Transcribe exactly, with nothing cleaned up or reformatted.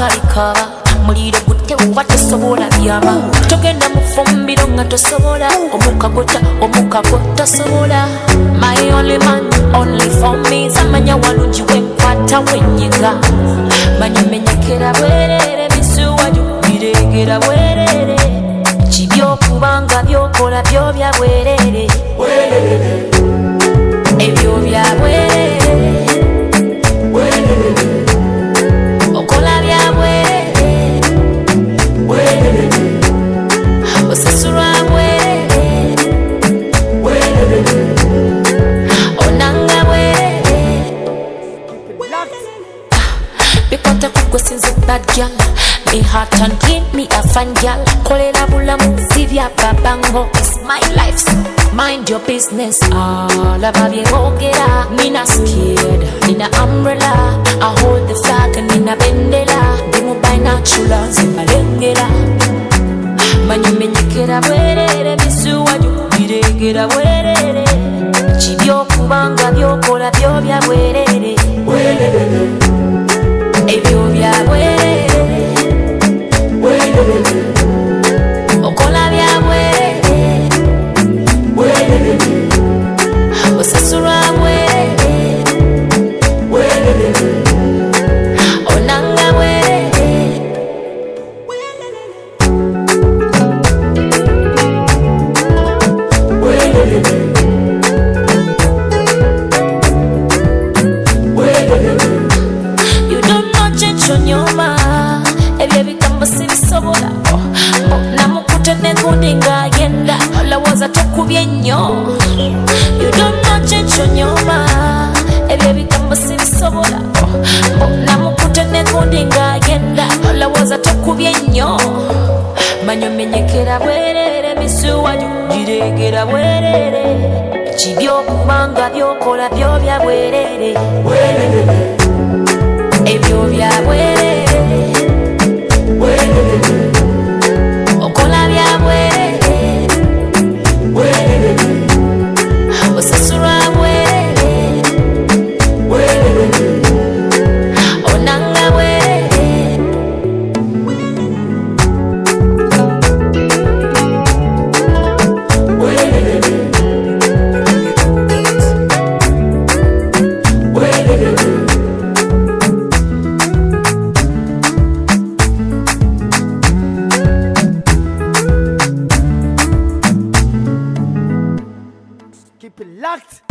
talika muliro gutte uba tosobola byama togenda mu fumbiro nga tosobola omuka gota omuka gota sobola my only man only for me zamanya walungi wenkwata wenyiga manyimenyekera bwerere bisuwaju biregera bwerere kibyo kubanga byokola byo bya bwerere ebyo bya bwerere okola bya bwerere osasura bwerere onanga bwerere bikwata kugosinze bad girl me heart and give me a fun girl kolera bulamu zibya babango it's my life so mind your business all about you ogera nina scared nina umbrella I hold the flag and nina bendera dimu by natural zimbalengera manyimenyekera bwerere bisuwaju biregera bwerere kibyo kubanga byokola byo bya bwerere ebyo bya bwerere okola bya bwerere osasura bwerere onanga bwerere you don't know chencho nyoma ebyo bigambo sibisobola namukute negundi ng'agenda olowooza tokubye nnyo you don't know chencho nyoma ebyo bigambo sibisobola namukute negundi ng'agenda olowooza tokubye nnyo manyomenyekera bwerere bisuwaju giregera bwerere kibyokubanga byokola byo bya bwerere ebyo bya bwerere okola bya bwerere osasura bwerere onanga bwerere Keep it locked.